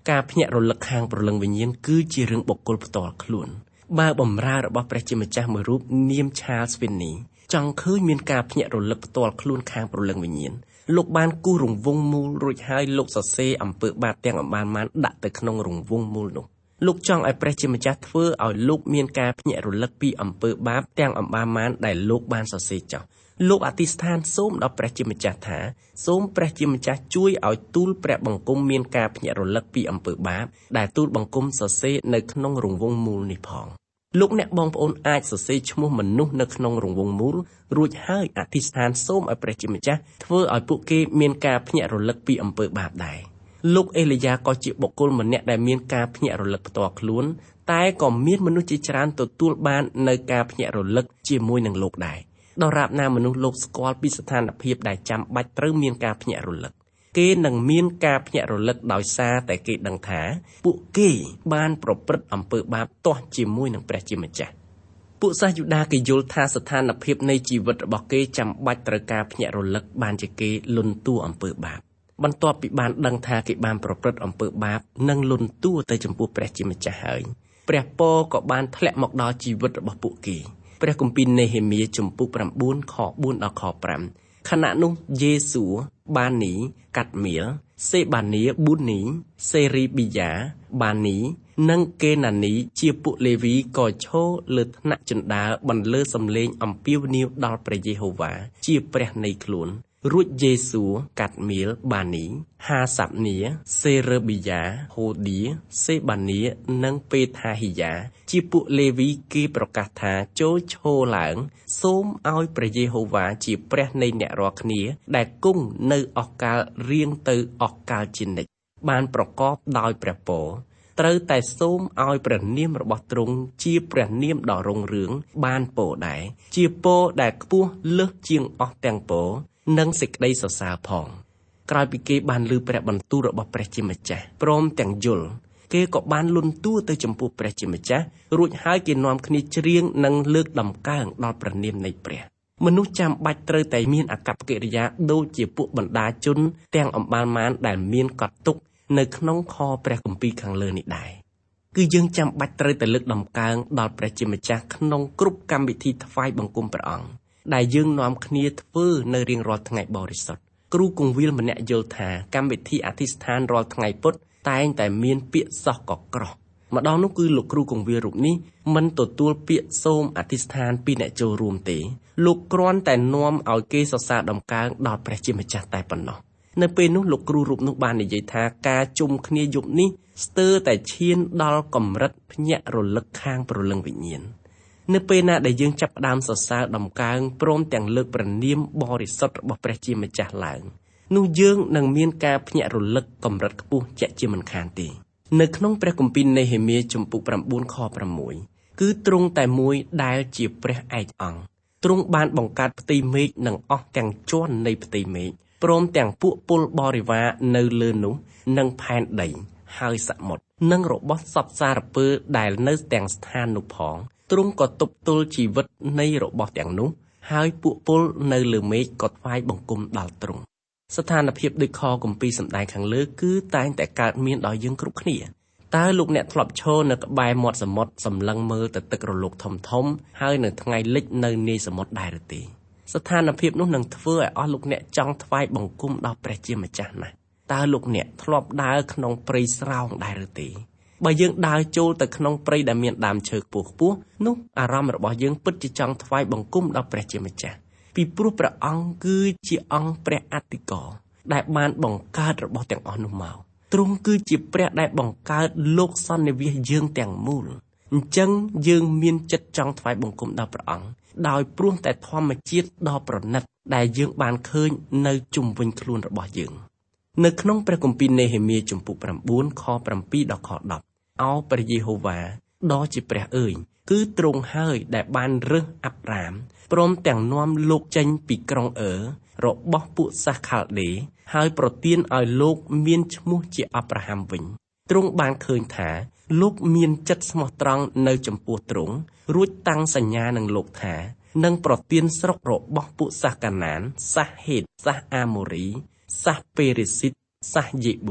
ការភ្ញាក់រលឹកខាងព្រលឹងវិញ្ញាណគឺជារឿងបុគ្គលផ្ទាល់ខ្លួនបើបម្រើរបស់ព្រះជាម្ចាស់មួយរូបនាម Charles Finney ចង់ឃើញមានការភ្ញាក់រលឹកផ្ទាល់ខ្លួនខាងព្រលឹងវិញ្ញាណលោកបានគូសរង្វង់មូលរួចហើយលោកសរសេរអំពើបាបទាំងអម្បានបានដាក់ទៅក្នុងរង្វង់មូលនោះលោកចង់ឲ្យព្រះជាម្ចាស់ធ្វើឲ្យលោកមានការភ្ញាក់រលឹកពីអំពើបាបទាំងអម្បានបានដែលលោកបានសរសេរចោះលោកអធិស្ឋានសូមដល់ព្រះជាម្ចាស់ថាសូមព្រះជាម្ចាស់ជួយឲ្យទូលព្រះបង្គំមានការភ្ញាក់រលឹកពីអំពើបាបដែលទូលបង្គំសរសេរនៅក្នុងរង្វង់មូលនេះផងលោកអ្នកបងប្អូនអាចសរសេរឈ្មោះមនុស្សនៅក្នុងរង្វង់មូលរួចហើយអធិស្ឋានសូមឲ្យព្រះជាម្ចាស់ធ្វើឲ្យពួកគេមានការភ្ញាក់រលឹកពីអំពើបាបដែរលោកអេលីយ៉ាក៏ជាបុគ្គលម្នាក់ដែលមានការភ្ញាក់រលឹកផ្ទាល់ខ្លួនតែក៏មានមនុស្សជាច្រើនទទួលបាននៅការភ្ញាក់រលឹកជាមួយនឹងលោកដែរដរាបណាមនុស្សលោកស្គាល់ពីស្ថានភាពដែលចាំបាច់ត្រូវមានការភ្ញាក់រលឹកគេនឹងមានការភ្ញាក់រលឹកដោយសារតែគេដឹងថាពួកគេបានប្រព្រឹត្តអំពើបាបទាស់ជាមួយនឹងព្រះជាម្ចាស់ពួកសាសយូដាគេយល់ថាស្ថានភាពនៃជីវិតរបស់គេចាំបាច់ត្រូវការភ្ញាក់រលឹកបានជាគេលន់តួអំពើបាបបន្ទាប់ពីបានដឹងថាគេបានប្រព្រឹត្តអំពើបាបនិងលន់តួទៅចំពោះព្រះជាម្ចាស់ហើយព្រះពរក៏បានធ្លាក់មកដល់ជីវិតរបស់ពួកគេព្រះគម្ពីរនេហេមៀជំពូកប្រាំបួនខបួនដល់ខប្រាំខណៈនោះយេស៊ូបានីកាត់មៀលសេបានីប៊ូនីសេរីប៊ីយ៉ាបានីនិងកេណានីជាពួកលេវីក៏ឈរលើថ្នាក់ជណ្ដើរបន្លឺសំឡេងអំពាវនាវដល់ព្រះយេហូវ៉ាជាព្រះនៃខ្លួនរួចយេស៊ូកាត់មៀលបានីហាសាប់នីសេរឺប៊ីយ៉ាហូឌីសេបានីនិងពេថាហ៊ីយ៉ាជាពួកលេវីគេប្រកាសថាចូលឈរឡើងសូមឲ្យព្រះយេហូវ៉ាជាព្រះនៃអ្នករាល់គ្នាដែលគង់នៅអស់កាលរៀងទៅអស់កាលជានិច្ចបានប្រកបដោយព្រះពរត្រូវតែសូមឲ្យព្រះនាមរបស់ទ្រង់ជាព្រះនាមដ៏រុងរឿងបានពរដែរជាពរដែលខ្ពស់លើសជាងអស់ទាំងពរនិងសេចក្តីសរសើរផងក្រោយពីគេបានឮព្រះបន្ទូលរបស់ព្រះជាម្ចាស់ព្រមទាំងយល់គេក៏បានលន់តួទៅចំពោះព្រះជាម្ចាស់រួចហើយគេនាំគ្នាច្រៀងនិងលើកដំកើងដល់ព្រះនាមនៃព្រះមនុស្សចាំបាច់ត្រូវតែមានអាកប្បកិរិយាដូចជាពួកបណ្ដាជនទាំងអម្បាលម៉ានដែលមានកត់ទុកនៅក្នុងខព្រះគម្ពីរខាងលើនេះដែរគឺយើងចាំបាច់ត្រូវតែលើកដំកើងដល់ព្រះជាម្ចាស់ក្នុងគ្រប់កម្មវិធីថ្វាយបង្គំព្រះអង្គដែលយើងនាំគ្នាធ្វើនៅរៀងរាល់ថ្ងៃបរិសុទ្ធគ្រូគង្វាលម្នាក់យល់ថាកម្មវិធីអធិស្ឋានរាល់ថ្ងៃពុទ្ធតែងតែមានពាក្យសោះកក្រោះម្ដងនោះគឺលោកគ្រូគង្វាលរូបនេះមិនទទួលពាក្យសូមអធិស្ឋានពីអ្នកចូលរួមទេលោកគ្រាន់តែនាំឲ្យគេសរសើរដំកើងដល់ព្រះជាម្ចាស់តែប៉ុណ្ណោះនៅពេលនោះលោកគ្រូរូបនោះបាននិយាយថាការជុំគ្នាយប់នេះស្ទើរតែឈានដល់កម្រិតភ្ញាក់រលឹកខាងព្រលឹងវិញ្ញាណនៅពេលណាដែលយើងចាប់ផ្ដើមសរសើរដំកើងព្រមទាំងលើកព្រះនាមបរិសុទ្ធរបស់ព្រះជាម្ចាស់ឡើងនោះយើងនឹងមានការភ្ញាក់រលឹកកម្រិតខ្ពស់ជាក់ជាមិនខានទេនៅក្នុងព្រះគម្ពីរនេហេមៀជំពូកប្រាំបួនខប្រាំមួយគឺទ្រង់តែមួយដែលជាព្រះឯកអង្គទ្រង់បានបង្កើតផ្ទៃមេឃនិងអស់ទាំងជាន់នៃផ្ទៃមេឃព្រមទាំងពួកពលបរិវារនៅលើនោះនិងផែនដីហើយសមុទ្រនិងរបស់សត្វសារពើដែលនៅទាំងស្ថាននោះផងទ្រង់ក៏ទប់ទល់ជីវិតនៃរបស់ទាំងនោះហើយពួកពលនៅលើមេឃក៏ថ្វាយបង្គំដល់ទ្រង់ស្ថានភាពដូចខគម្ពីរសម្ដែងខាងលើគឺតែងតែកើតមានដល់យើងគ្រប់គ្នាតើលោកអ្នកធ្លាប់ឈរនៅក្បែរមាត់សមុទ្រសម្លឹងមើលទៅទឹករលកធំធំហើយនៅថ្ងៃលិចនៅនាយសមុទ្រដែរឬទេស្ថានភាពនោះនឹងធ្វើឲ្យអស់លោកអ្នកចង់ថ្វាយបង្គំដល់ព្រះជាម្ចាស់ណាស់តើលោកអ្នកធ្លាប់ដើរក្នុងព្រៃស្រោងដែរឬទេបើយើងដើរចូលទៅក្នុងព្រៃដែលមានដើមឈើខ្ពស់ខ្ពស់នោះអារម្មណ៍របស់យើងពិតជាចង់ថ្វាយបង្គំដល់ព្រះជាម្ចាស់ពីព្រោះព្រះអង្គគឺជាអង្គព្រះអធិការដែលបានបង្កើតរបស់ទាំងអស់នោះមកទ្រង់គឺជាព្រះដែលបង្កើតលោកសន្និវាសយើងទាំងមូលអញ្ចឹងយើងមានចិត្តចង់ថ្វាយបង្គំដល់ព្រះអង្គដោយព្រោះតែធម្មជាតិដ៏ប្រណិតដែលយើងបានឃើញនៅជុំវិញខ្លួនរបស់យើងនៅក្នុងព្រះគម្ពីរនេហេមៀជំពូកប្រាំបួនខប្រាំពីរដល់ខដប់អោព្រះយេហូវ៉ាដ៏ជាព្រះអើយគឺទ្រង់ហើយដែលបានរើសអាប់រ៉ាមព្រមទាំងនាំលោកចេញពីក្រុងអឺរបស់ពួកសាសខាល់ដេហើយប្រទានឲ្យលោកមានឈ្មោះជាអាប់រ៉ាហាំវិញទ្រង់បានឃើញថាលោកមានចិត្តស្មោះត្រង់នៅចំពោះទ្រង់រួចតាំងសញ្ញានឹងលោកថានឹងប្រទានស្រុករបស់ពួកសាសកាណានសាសហេតសាសអាម៉ូរីសាសពេរិស៊ីតសាសយេប៊ូ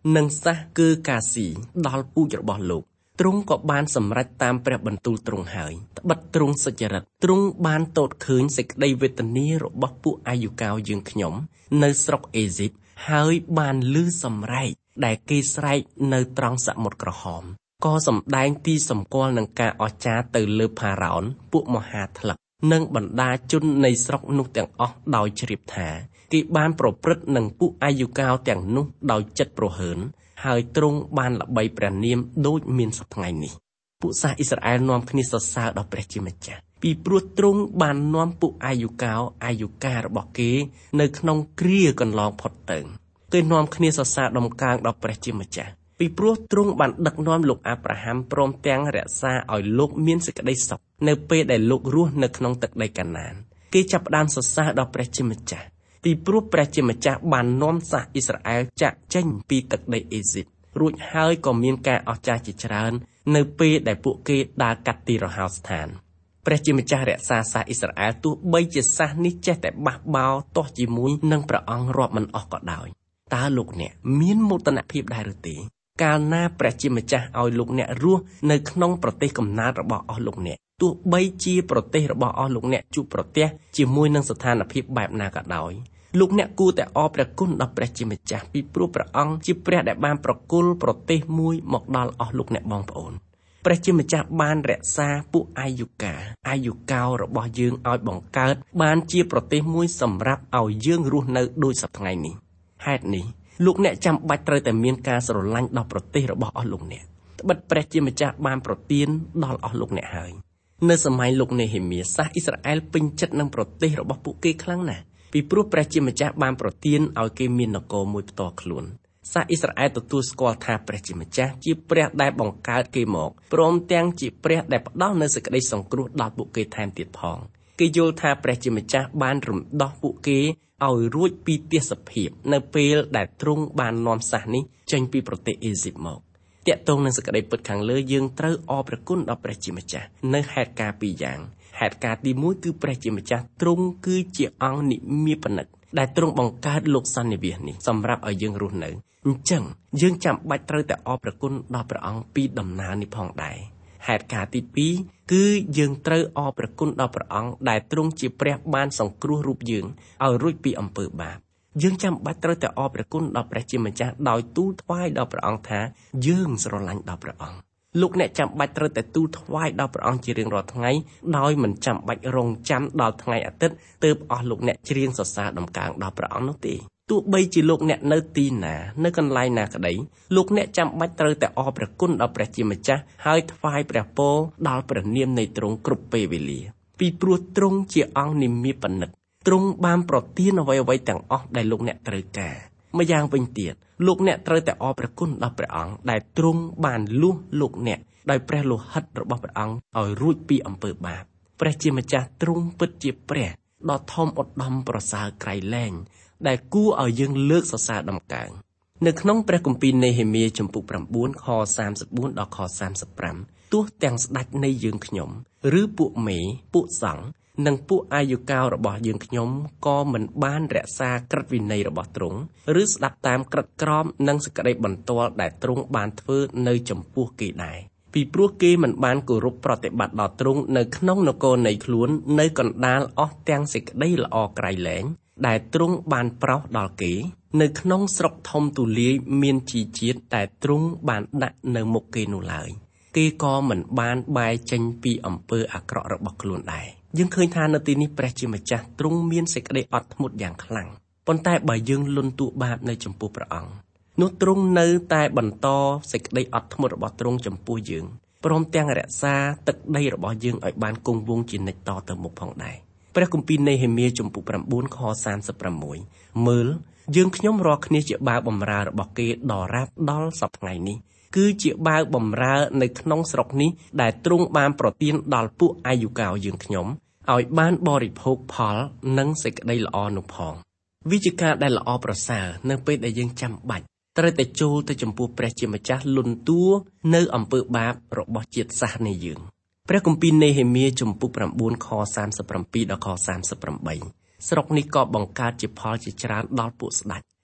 និងសាសគឺកាស៊ីដល់ពូជរបស់លោកទ្រង់ក៏បានសម្រេចតាមព្រះបន្ទូលទ្រង់ហើយត្បិតទ្រង់សុចរិតទ្រង់បានទតឃើញសេចក្តីវេទនារបស់ពួកអាយុកាវយើងខ្ញុំនៅស្រុកអេស៊ីបហើយបានឮសម្រែកដែលគេស្រែកនៅត្រង់សមុទ្រក្រហមក៏សម្ដែងទីសម្គាល់នឹងការអស្ចារ្យទៅលើផារ៉ោនពួកមហាថ្លឹកនិងបណ្ដាជននៃស្រុកនោះទាំងអស់ដោយជ្រាបថាគេបានប្រព្រឹត្តនឹងពួកអាយុកាវទាំងនោះដោយចិត្តប្រហើនហើយទ្រង់បានល្បីព្រះនាមដូចមានសប្តាហ៍នេះពួកសាសអ៊ីស្រាអែលនាំគ្នាសរសើរដល់ព្រះជាម្ចាស់ពីព្រោះទ្រង់បាននាំពួកអាយុកាវអាយុការបស់គេនៅក្នុងគ្រាកន្លងផុតទៅគេនាំគ្នាសរសើរដំកើងដល់ព្រះជាម្ចាស់ពីព្រោះទ្រង់បានដឹកនាំលោកអាប់រ៉ាហាំព្រមទាំងរក្សាឲ្យលោកមានសេចក្តីសុខនៅពេលដែលលោករស់នៅក្នុងទឹកដីកាណានគេចាប់ផ្ដើមសរសើរដល់ព្រះជាម្ចាស់ពីព្រោះព្រះជាម្ចាស់បាននាំសាសអ៊ីស្រាអែលចាក់ចេញពីទឹកដីអេស៊ីបរួចហើយក៏មានការអស្ចារ្យជាច្រើននៅពេលដែលពួកគេដើរកាត់ទីរហោស្ថានព្រះជាម្ចាស់រក្សាសាសអ៊ីស្រាអែលទោះបីជាសាសនេះចេះតែបះបោរទាស់ជាមួយនឹងព្រះអង្គរាប់មិនអស់ក៏ដោយតើលោកអ្នកមានមោទនភាពដែរឬទេកាលណាព្រះជាម្ចាស់ឲ្យលោកអ្នករស់នៅក្នុងប្រទេសកំណើតរបស់អស់លោកអ្នកទោះបីជាប្រទេសរបស់អស់លោកអ្នកជួបប្រទះជាមួយនឹងស្ថានភាពបែបណាក៏ដោយលោកអ្នកគួរតែអរព្រះគុណដល់ព្រះជាម្ចាស់ពីព្រោះព្រះអង្គជាព្រះដែលបានប្រគល់ប្រទេសមួយមកដល់អស់លោកអ្នកបងប្អូនព្រះជាម្ចាស់បានរក្សាពួកអាយុកាអាយុកោរបស់យើងឲ្យបង្កើតបានជាប្រទេសមួយសម្រាប់ឲ្យយើងរស់នៅដូចសប្តាហ៍នេះហេតុនេះលោកអ្នកចាំបាច់ត្រូវតែមានការស្រឡាញ់ដល់ប្រទេសរបស់អស់លោកអ្នកត្បិតព្រះជាម្ចាស់បានប្រទានដល់អស់លោកអ្នកហើយនៅសម័យលោកនេហេមៀសាសអ៊ីស្រាអែលពេញចិត្តនឹងប្រទេសរបស់ពួកគេខ្លាំងណាស់ពីព្រោះព្រះជាម្ចាស់បានប្រទានឲ្យគេមាននគរមួយផ្ទាល់ខ្លួនសាសអ៊ីស្រាអែលទទួលស្គាល់ថាព្រះជាម្ចាស់ជាព្រះដែលបង្កើតគេមកព្រមទាំងជាព្រះដែលផ្ដល់នូវសេចក្តីសង្គ្រោះដល់ពួកគេថែមទៀតផងគេយល់ថាព្រះជាម្ចាស់បានរំដោះពួកគេឲ្យរួចពីទេសភាពនៅពេលដែលទ្រង់បាននាំសាសនេះចេញពីប្រទេសអេស៊ីបមកតាក់ទងនឹងសេចក្តីពិតខាងលើយើងត្រូវអរព្រះគុណដល់ព្រះជាម្ចាស់នៅហេតុការណ៍ពីរយ៉ាងហេតុការណ៍ទីមួយគឺព្រះជាម្ចាស់ទ្រង់គឺជាអង្គនិមិត្តនិកដែលទ្រង់បង្កើតលោកសន្និវាសនេះសម្រាប់ឲ្យយើងរស់នៅអញ្ចឹងយើងចាំបាច់ត្រូវតែអរព្រះគុណដល់ព្រះអង្គពីដំណើរនេះផងដែរហេតុការណ៍ទីពីរគឺយើងត្រូវអរព្រះគុណដល់ព្រះអង្គដែលទ្រង់ជាព្រះបានសង្គ្រោះរូបយើងឲ្យរួចពីអំពើបាបយើងចាំបាច់ត្រូវតែអរព្រះគុណដល់ព្រះជាម្ចាស់ដោយទូលថ្វាយដល់ព្រះអង្គថាយើងស្រឡាញ់ដល់ព្រះអង្គលោកអ្នកចាំបាច់ត្រូវតែទូលថ្វាយដល់ព្រះអង្គជារៀងរាល់ថ្ងៃដោយមិនចាំបាច់រងចាំដល់ថ្ងៃអាទិត្យទើបអស់លោកអ្នកច្រៀងសរសើរដំកើងដល់ព្រះអង្គនោះទេទោះបីជាលោកអ្នកនៅទីណានៅកន្លែងណាក្តីលោកអ្នកចាំបាច់ត្រូវតែអរព្រះគុណដល់ព្រះជាម្ចាស់ហើយថ្វាយព្រះពរដល់ព្រះនាមនៃទ្រង់គ្រប់ពេលវេលាពីព្រោះទ្រង់ជាអង្គនិមិត្តនិកទ្រង់បានប្រទានអ្វីអ្វីទាំងអស់ដែលលោកអ្នកត្រូវការម្យ៉ាងវិញទៀតលោកអ្នកត្រូវតែអរព្រះគុណដល់ព្រះអង្គដែលទ្រង់បានលួសលោកអ្នកដោយព្រះលោហិតរបស់ព្រះអង្គឲ្យរួចពីអំពើបាបព្រះជាម្ចាស់ទ្រង់ពិតជាព្រះដ៏ធំឧត្តមប្រសើរក្រៃលែងដែលគួរឲ្យយើងលើកសរសើរដំកើងនៅក្នុងព្រះគម្ពីរនេហេមៀជំពូក៩ខសាមសិបបួនដល់ខសាមសិបប្រាំទោះទាំងស្ដេចនៃយើងខ្ញុំឬពួកមេពួកសង្ឃនិងពួកអាយុកាវរបស់យើងខ្ញុំក៏មិនបានរក្សាក្រឹតវិន័យរបស់ទ្រង់ឬស្ដាប់តាមក្រឹតក្រមនិងសេចក្តីបន្ទាល់ដែលទ្រង់បានធ្វើនៅចំពោះគេដែរពីព្រោះគេមិនបានគោរពប្រតិបត្តិដល់ទ្រង់នៅក្នុងនគរនៃខ្លួននៅកណ្ដាលអស់ទាំងសេចក្តីល្អក្រៃលែងដែលទ្រង់បានប្រោសដល់គេនៅក្នុងស្រុកធំទូលាយមានជីជាតិដែលទ្រង់បានដាក់នៅមុខគេនោះឡើយគេក៏មិនបានបែរចេញពីអំពើអាក្រក់របស់ខ្លួនដែរយើងឃើញថានៅទីនេះព្រះជាម្ចាស់ទ្រង់មានសេចក្តីអត់ធ្មត់យ៉ាងខ្លាំងប៉ុន្តែបើយើងលន់តួបាបនៅចំពោះព្រះអង្គនោះទ្រង់នៅតែបន្តសេចក្តីអត់ធ្មត់របស់ទ្រង់ចំពោះយើងព្រមទាំងរក្សាទឹកដីរបស់យើងឲ្យបានគង់វង្សជានិច្ចតទៅមុខផងដែរព្រះគម្ពីរនេហេមៀជំពូក៩ខសាមសិបប្រាំមួយមើលយើងខ្ញុំរាល់គ្នាជាបាវបម្រើរបស់គេដរាបដល់សប្តាហ៍នេះគឺជាបាវបម្រើនៅក្នុងស្រុកនេះដែលទ្រង់បានប្រទានដល់ពួកអាយុកាវយើងខ្ញុំឲ្យបានបរិភោគផលនិងសេចក្តីល្អនោះផងវាជាការដែលល្អប្រសើរនៅពេលដែលយើងចាំបាច់ត្រូវតែចូលទៅចំពោះព្រះជាម្ចាស់លន់តួនៅអំពើបាបរបស់ជាតិសាសន៍នៃយើងព្រះគម្ពីរនេហេមៀជំពូក៩ខសាមសិបប្រាំពីរដល់ខសាមសិបប្រាំបីស្រុកនេះក៏បង្កើតជាផលជាច្រើនដល់ពួកស្ដេច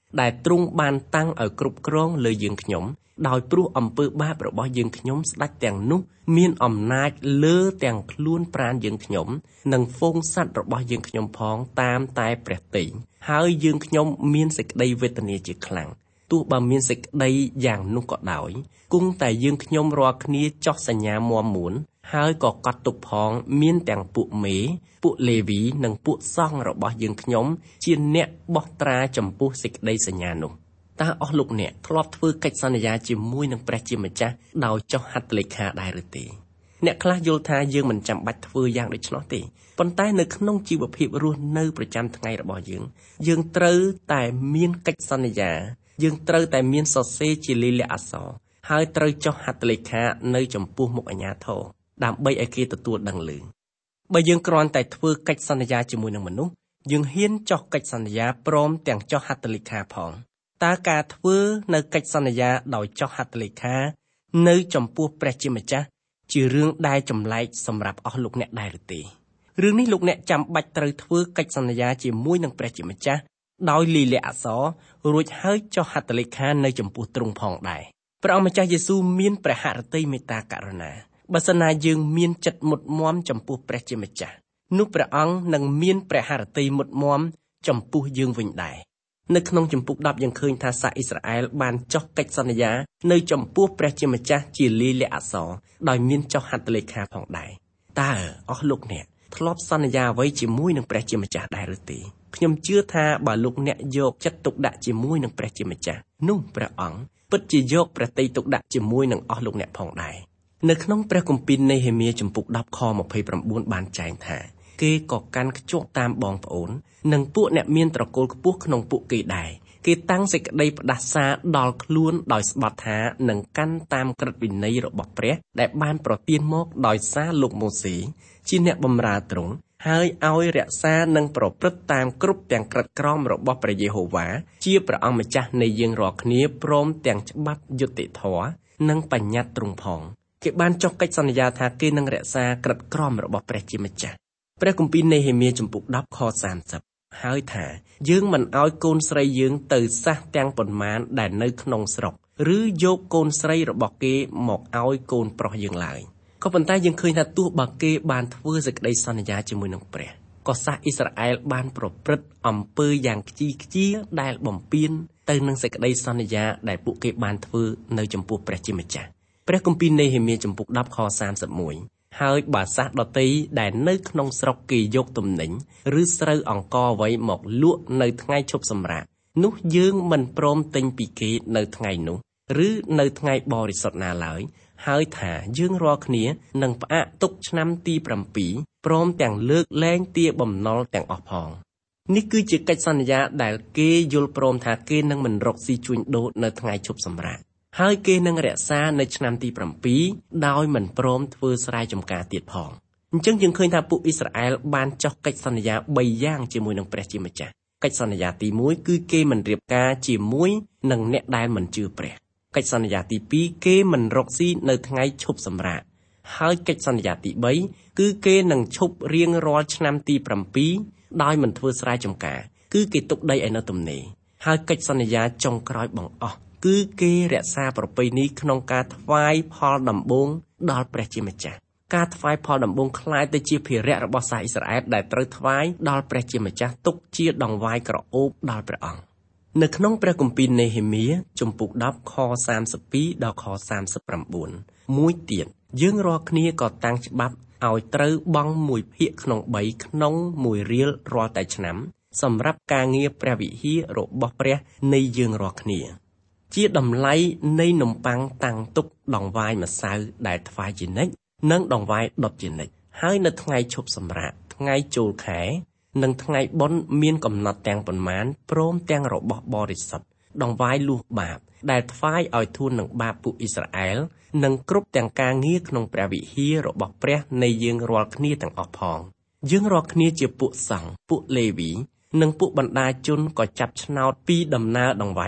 ដែលទ្រង់បានតាំងឲ្យគ្រប់គ្រងលើយើងខ្ញុំដោយព្រោះអំពើបាបរបស់យើងខ្ញុំស្ដេចទាំងនោះមានអំណាចលើទាំងខ្លួនប្រាណយើងខ្ញុំនិងហ្វូងសត្វរបស់យើងខ្ញុំផងតាមតែព្រះទ័យហើយយើងខ្ញុំមានសេចក្តីវេទនាជាខ្លាំងទោះបើមានសេចក្តីយ៉ាងនោះក៏ដោយគង់តែយើងខ្ញុំរាល់គ្នាចោះសញ្ញាមាំមួនហើយក៏កត់ទុកផងមានទាំងពួកមេពួកលេវីនិងពួកសង្ឃរបស់យើងខ្ញុំជាអ្នកបោះត្រាចំពោះសេចក្តីសញ្ញានោះតើអស់លោកអ្នកធ្លាប់ធ្វើកិច្ចសន្យាជាមួយនឹងព្រះជាម្ចាស់ដោយចុះហត្ថលេខាដែរឬទេអ្នកខ្លះយល់ថាយើងមិនចាំបាច់ធ្វើយ៉ាងដូច្នោះទេប៉ុន្តែនៅក្នុងជីវភាពរស់នៅប្រចាំថ្ងៃរបស់យើងយើងត្រូវតែមានកិច្ចសន្យាយើងត្រូវតែមានសរសេរជាលិលាអក្សរហើយត្រូវចុះហត្ថលេខានៅចំពោះមុខអាជ្ញាធរដើម្បីឲ្យគេទទួលដឹងឮបើយើងគ្រាន់តែធ្វើកិច្ចសន្យាជាមួយនឹងមនុស្សយើងហ៊ានចុះកិច្ចសន្យាព្រមទាំងចុះហត្ថលេខាផងតើការធ្វើនៅកិច្ចសន្យាដោយចុះហត្ថលេខានៅចំពោះព្រះជាម្ចាស់ជារឿងដែលចម្លែកសម្រាប់អស់លោកអ្នកដែរឬទេរឿងនេះលោកអ្នកចាំបាច់ត្រូវធ្វើកិច្ចសន្យាជាមួយនឹងព្រះជាម្ចាស់ដោយលិលាអក្សររួចហើយចុះហត្ថលេខានៅចំពោះទ្រង់ផងដែរព្រះអង្គម្ចាស់យេស៊ូវមានព្រះហឫទ័យមេត្តាករុណាបើសិនណាយើងមានចិត្តមុតមមចំពោះព្រះជាម្ចាស់នោះព្រះអង្គនឹងមានព្រះហឫទ័យមុតមមចំពោះយើងវិញដែរនៅក្នុងជំពូកដប់យើងឃើញថាសាសអ៊ីស្រាអែលបានចុះកិច្ចសន្យានៅចំពោះព្រះជាម្ចាស់ជាលិលាអក្សរដោយមានចុះហត្ថលេខាផងដែរតើអស់លោកអ្នកធ្លាប់សន្យាអ្វីជាមួយនឹងព្រះជាម្ចាស់ដែរឬទេខ្ញុំជឿថាបើលោកអ្នកយកចិត្តទុកដាក់ជាមួយនឹងព្រះជាម្ចាស់នោះព្រះអង្គពិតជាយកព្រះទ័យទុកដាក់ជាមួយនឹងអស់លោកអ្នកផងដែរនៅក្នុងព្រះគម្ពីរនេហេមៀជំពូកដប់ខម្ភៃប្រាំបួនបានចែងថាគេក៏កាន់ខ្ជាប់តាមបងប្អូននិងពួកអ្នកមានត្រកូលខ្ពស់ក្នុងពួកគេដែរគេតាំងសេចក្តីផ្ដាសាដល់ខ្លួនដោយស្បត់ថានឹងកាន់តាមក្រឹតវិន័យរបស់ព្រះដែលបានប្រទានមកដោយសារលោកម៉ូសេជាអ្នកបម្រើទ្រង់ហើយឲ្យរក្សានិងប្រព្រឹត្តតាមគ្រប់ទាំងក្រឹតក្រមរបស់ព្រះយេហូវ៉ាជាព្រះអង្គម្ចាស់នៃយើងរាល់គ្នាព្រមទាំងច្បាប់យុត្តិធម៌និងបញ្ញត្តិទ្រង់ផងគេបានចុះកិច្ចសន្យាថាគេនឹងរក្សាក្រឹតក្រមរបស់ព្រះជាម្ចាស់ព្រះគម្ពីរនេហេមៀជំពូកដប់ខសាមសិបហើយថាយើងមិនឲ្យកូនស្រីយើងទៅសះទាំងប៉ុន្មានដែលនៅក្នុងស្រុកឬយកកូនស្រីរបស់គេមកឲ្យកូនប្រុសយើងឡើយក៏ប៉ុន្តែយើងឃើញថាទោះបើគេបានធ្វើសេចក្តីសន្យាជាមួយនឹងព្រះក៏សាសអ៊ីស្រាអែលបានប្រព្រឹត្តអំពើយ៉ាងខ្ជីខ្ជាដែលបំពានទៅនឹងសេចក្តីសន្យាដែលពួកគេបានធ្វើនៅចំពោះព្រះជាម្ចាស់ព្រះគម្ពីរនេហេមៀជំពូកដប់ខសាមសិបមួយហើយបើសាសដតីដែលនៅក្នុងស្រុកគេយកទំនិញឬស្រូវអង្ករអ្វីមកលក់នៅថ្ងៃឈប់សម្រាកនោះយើងមិនព្រមទិញពីគេនៅថ្ងៃនោះឬនៅថ្ងៃបរិសុទ្ធណាឡើយហើយថាយើងរាល់គ្នានឹងផ្អាកទុកឆ្នាំទីប្រាំពីរព្រមទាំងលើកលែងទារបំណុលទាំងអស់ផងនេះគឺជាកិច្ចសន្យាដែលគេយល់ព្រមថាគេនឹងមិនរកស៊ីជួញដូរនៅថ្ងៃឈប់សម្រាកហើយគេនឹងរក្សានៅឆ្នាំទីប្រាំពីរដោយមិនព្រមធ្វើស្រែចម្ការទៀតផងអញ្ចឹងយើងឃើញថាពួកអ៊ីស្រាអែលបានចុះកិច្ចសន្យាបីយ៉ាងជាមួយនឹងព្រះជាម្ចាស់កិច្ចសន្យាទីមួយគឺគេមិនរៀបការជាមួយនឹងអ្នកដែលមិនជឿព្រះកិច្ចសន្យាទីពីរគេមិនរកស៊ីនៅថ្ងៃឈប់សម្រាកហើយកិច្ចសន្យាទីបីគឺគេនឹងឈប់រៀងរាល់ឆ្នាំទីប្រាំពីរដោយមិនធ្វើស្រែចម្ការគឺគេទុកដីឲ្យនៅទំនេរហើយកិច្ចសន្យាចុងក្រោយបង្អស់គឺគេរក្សាប្រពៃណីក្នុងការថ្វាយផលដំបូងដល់ព្រះជាម្ចាស់ការថ្វាយផលដំបូងคล้ายទៅជាភារៈរបស់សាសអ៊ីស្រាអែលដែលត្រូវថ្វាយដល់ព្រះជាម្ចាស់ទុកជាដង្វាយក្រអូបដល់ព្រះអង្គនៅក្នុងព្រះគម្ពីរនេហេមៀជំពូកដប់ខសាមសិបពីរដល់ខសាមសិបប្រាំបួនមួយទៀតយើងរាល់គ្នាក៏តាំងច្បាប់ឲ្យត្រូវបង់មួយភាគក្នុងបីក្នុងមួយរៀលរាល់តែឆ្នាំសម្រាប់ការងារព្រះវិហាររបស់ព្រះនៃយើងរាល់គ្នាជាតម្លៃនៃនំប៉័ងតាំងទុកដង្វាយម្សៅដែលថ្វាយជានិច្ចនិងដង្វាយដុតជានិច្ចហើយនៅថ្ងៃឈប់សម្រាកថ្ងៃចូលខែនិងថ្ងៃបុណ្យមានកំណត់ទាំងប៉ុន្មានព្រមទាំងរបស់បរិសុទ្ធដង្វាយលួសបាបដែលថ្វាយឲ្យធូរនឹងបាបពួកអ៊ីស្រាអែលនិងគ្រប់ទាំងការងារក្នុងព្រះវិហាររបស់ព្រះនៃយើងរាល់គ្នាទាំងអស់ផងយើងរាល់គ្នាជាពួកសង្ឃពួកលេវីនិងពួកបណ្ដាជនក៏ចាប់ឆ្នោតពីដំណើរដង្វាយអស់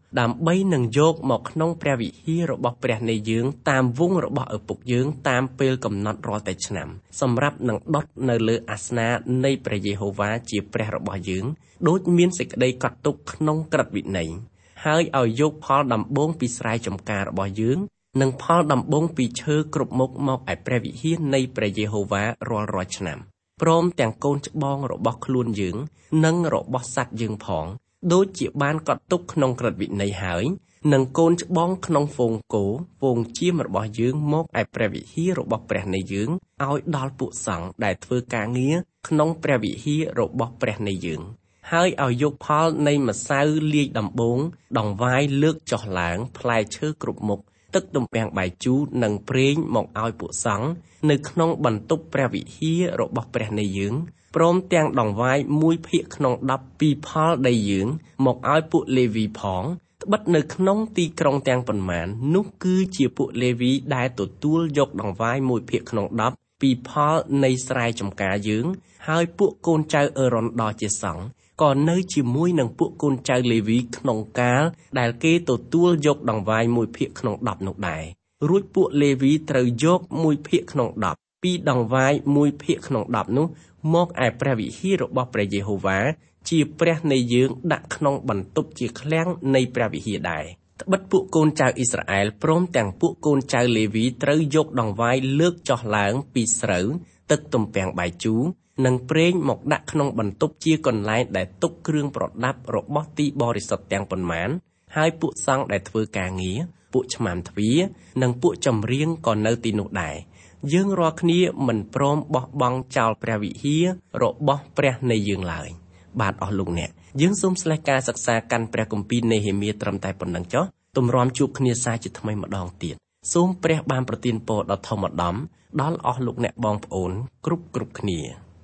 ដើម្បីនឹងយកមកក្នុងព្រះវិហាររបស់ព្រះនៃយើងតាមវងរបស់ឪពុកយើងតាមពេលកំណត់រាល់តែឆ្នាំសម្រាប់នឹងដុតនៅលើអាសនៈនៃព្រះយេហូវ៉ាជាព្រះរបស់យើងដូចមានសេចក្តីកត់ទុកក្នុងក្រឹតវិន័យហើយឲ្យយកផលដំបូងពីស្រែចម្ការរបស់យើងនិងផលដំបូងពីឈើគ្រប់មុខមកឯព្រះវិហារនៃព្រះយេហូវ៉ារាល់រាល់ឆ្នាំព្រមទាំងកូនច្បងរបស់ខ្លួនយើងនិងរបស់សត្វយើងផងដូចជាបានកត់ទុកក្នុងក្រឹតវិន័យហើយនិងកូនច្បងក្នុងហ្វូងគោហ្វូងជៀមរបស់យើងមកឯព្រះវិហាររបស់ព្រះនៃយើងឲ្យដល់ពួកសង្ឃដែលធ្វើការងារក្នុងព្រះវិហាររបស់ព្រះនៃយើងហើយឲ្យយកផលនៃម្សៅលាយដំបូងដង្វាយលើកចុះឡើងផ្លែឈើគ្រប់មុខទឹកទំពាំងបាយជូរនិងប្រេងមកឲ្យពួកសង្ឃនៅក្នុងបន្ទប់ព្រះវិហាររបស់ព្រះនៃយើងព្រមទាំងដង្វាយមួយភាគក្នុងដប់ពីផលដីយើងមកឲ្យពួកលេវីផងត្បិតនៅក្នុងទីក្រុងទាំងប៉ុន្មាននោះគឺជាពួកលេវីដែលទទួលយកដង្វាយមួយភាគក្នុងដប់ពីផលនៃស្រែចម្ការយើងហើយពួកកូនចៅអេរ៉ុនដ៏ជាសង្ឃក៏នៅជាមួយនឹងពួកកូនចៅលេវីក្នុងកាលដែលគេទទួលយកដង្វាយមួយភាគក្នុងដប់នោះដែររួចពួកលេវីត្រូវយកមួយភាគក្នុងដប់ពីដង្វាយមួយភាគក្នុងដប់នោះមកឯព្រះវិហាររបស់ព្រះយេហូវ៉ាជាព្រះនៃយើងដាក់ក្នុងបន្ទប់ជាឃ្លាំងនៃព្រះវិហារដែរត្បិតពួកកូនចៅអ៊ីស្រាអែលព្រមទាំងពួកកូនចៅលេវីត្រូវយកដង្វាយលើកចុះឡើងពីស្រូវទឹកទំពាំងបាយជូរនិងប្រេងមកដាក់ក្នុងបន្ទប់ជាកន្លែងដែលទុកគ្រឿងប្រដាប់របស់ទីបរិសុទ្ធទាំងប៉ុន្មានហើយពួកសង្ឃដែលធ្វើការងារពួកឆ្មាំទ្វារនិងពួកចម្រៀងក៏នៅទីនោះដែរយើងរាល់គ្នាមិនព្រមបោះបង់ចោលព្រះវិហាររបស់ព្រះនៃយើងឡើយបាទអស់លោកអ្នកយើងសូមស្លេះការសិក្សាកាន់ព្រះគម្ពីរនេហេមៀត្រឹមតែប៉ុណ្ណឹងចុះទម្រាំជួបគ្នាសាជាថ្មីម្ដងទៀតសូមព្រះបានប្រទានពរដល់ធម្មដំដល់អស់លោកអ្នកបងប្អូនគ្រប់គ្រប់គ្នា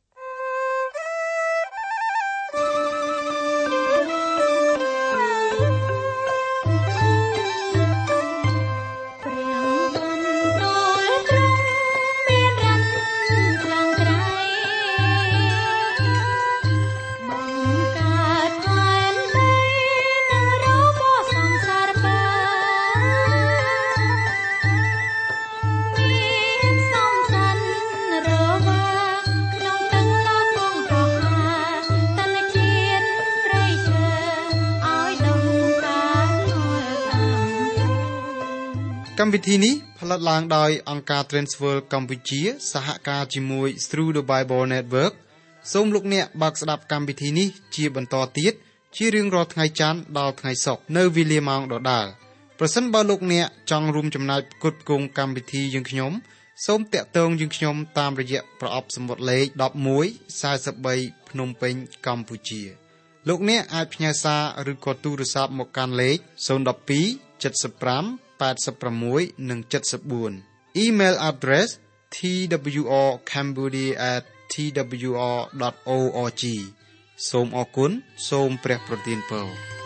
កម្មវិធីនេះផលិតឡើងដោយអង្គការ Transworld កម្ពុជាសហការជាមួយ Through the Bible Network សូមលោកអ្នកបើកស្ដាប់កម្មវិធីនេះជាបន្តទៀតជារៀងរាល់ថ្ងៃច័ន្ទដល់ថ្ងៃសុក្រនៅវេលាម៉ោងដដែលប្រសិនបើលោកអ្នកចង់រួមចំណែកផ្គត់ផ្គង់កម្មវិធីយើងខ្ញុំសូមតាក់ទងយើងខ្ញុំតាមរយៈប្រអប់សំបុត្រលេខដប់មួយ សែនបី ភ្នំពេញកម្ពុជាលោកអ្នកអាចផ្ញើសារឬក៏ទូរស័ព្ទមកកាន់លេខศูนย์ หนึ่ง สอง เจ็ด ห้า แปด หก និង เจ็ด สี่ Email address t w r cambodia at t w r dot org សូមអរគុណសូមព្រះប្រទានពរ